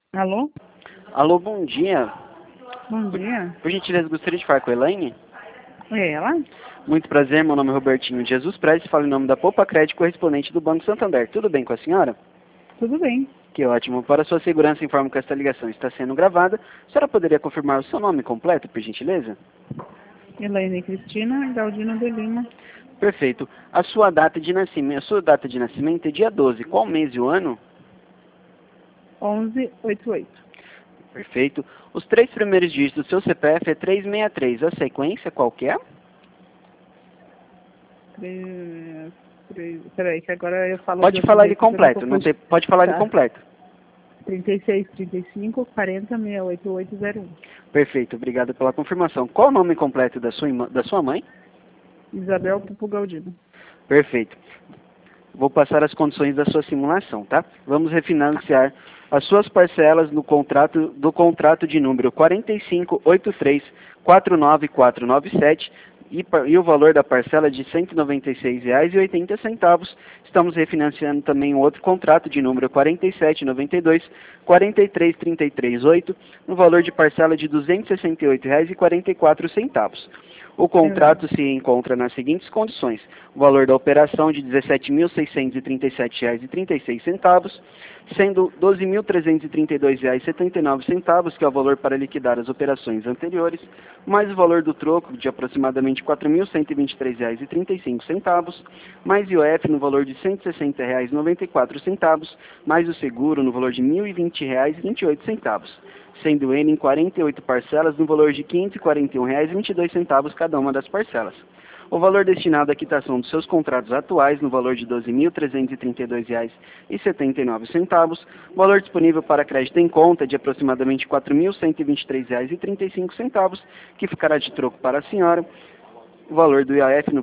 Alô? Alô, bom dia. Bom dia. Por gentileza, gostaria de falar com a Elaine? É ela? Muito prazer, meu nome é Robertinho Jesus Prestes, falo em nome da Poupa Crédito, correspondente do Banco Santander. Tudo bem com a senhora? Tudo bem. Que ótimo. Para sua segurança, informo que esta ligação está sendo gravada. A senhora poderia confirmar o seu nome completo, por gentileza? Elaine Cristina Galdino de Lima, Perfeito. A sua data de nascimento é dia 12. Qual mês e o ano? 1188. Perfeito. Os três primeiros dígitos do seu CPF é 363. A sequência qual que é? Peraí, que agora eu falo Pode de outro falar ele jeito. completo. Pode falar ele Tá. completo. 36, 35, 40, 68801. Perfeito, obrigado pela confirmação. Qual o nome completo da sua mãe? Isabel Pupo Galdino. Perfeito. Vou passar as condições da sua simulação, tá? Vamos refinanciar as suas parcelas do contrato de número 458349497 e o valor da parcela de R$ 196,80. Estamos refinanciando também um outro contrato de número 4792-43338, no valor de parcela de R$ 268,44. O contrato se encontra nas seguintes condições: o valor da operação de R$ 17.637,36, sendo R$ 12.332,79, que é o valor para liquidar as operações anteriores, mais o valor do troco de aproximadamente R$ 4.123,35, mais IOF no valor de R$ 160,94, mais o seguro no valor de R$ 1.020,28, sendo ele em 48 parcelas no valor de R$ 541,22 cada uma das parcelas. O valor destinado à quitação dos seus contratos atuais no valor de R$ 12.332,79, valor disponível para crédito em conta de aproximadamente R$ 4.123,35, que ficará de troco para a senhora, o valor do IAF no